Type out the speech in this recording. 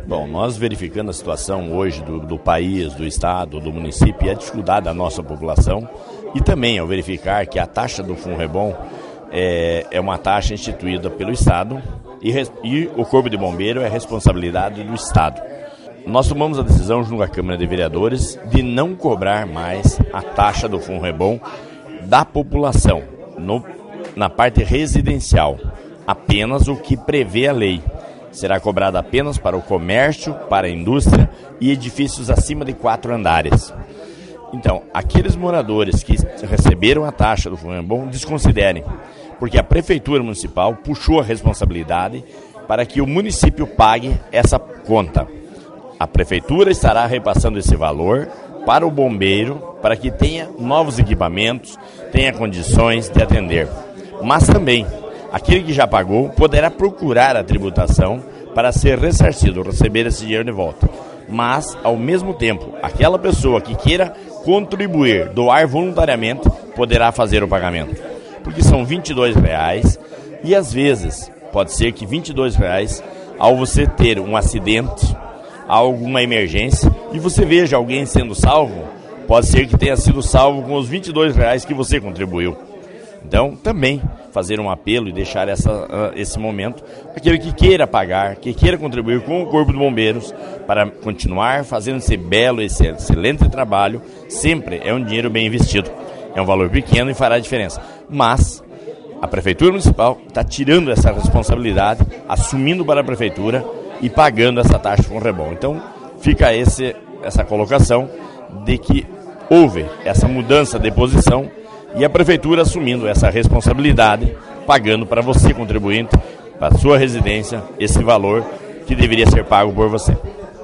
Bom, nós verificando a situação hoje do país, do estado, do município e a dificuldade da nossa população, e também ao verificar que a taxa do FUNREBOM é uma taxa instituída pelo Estado e o Corpo de Bombeiro é responsabilidade do Estado. Nós tomamos a decisão junto à Câmara de Vereadores de não cobrar mais a taxa do FUNREBOM da população, na parte residencial, apenas o que prevê a lei. Será cobrada apenas para o comércio, para a indústria e edifícios acima de 4 andares. Então, aqueles moradores que receberam a taxa do FUNREBOM, desconsiderem, porque a Prefeitura Municipal puxou a responsabilidade para que o município pague essa conta. A Prefeitura estará repassando esse valor para o bombeiro, para que tenha novos equipamentos, tenha condições de atender. Mas também, aquele que já pagou poderá procurar a tributação para ser ressarcido, receber esse dinheiro de volta. Mas, ao mesmo tempo, aquela pessoa que queira contribuir, doar voluntariamente, poderá fazer o pagamento. Porque são R$22 e, às vezes, pode ser que R$22, ao você ter um acidente, alguma emergência, e você veja alguém sendo salvo, pode ser que tenha sido salvo com os R$22 que você contribuiu. Então, também fazer um apelo e deixar esse momento, aquele que queira pagar, que queira contribuir com o Corpo de Bombeiros para continuar fazendo esse belo, esse excelente trabalho, sempre é um dinheiro bem investido. É um valor pequeno e fará diferença. Mas a Prefeitura Municipal está tirando essa responsabilidade, assumindo para a Prefeitura e pagando essa taxa com FUNREBOM. Então, fica essa colocação de que houve essa mudança de posição e a Prefeitura assumindo essa responsabilidade, pagando para você, contribuinte, para a sua residência, esse valor que deveria ser pago por você.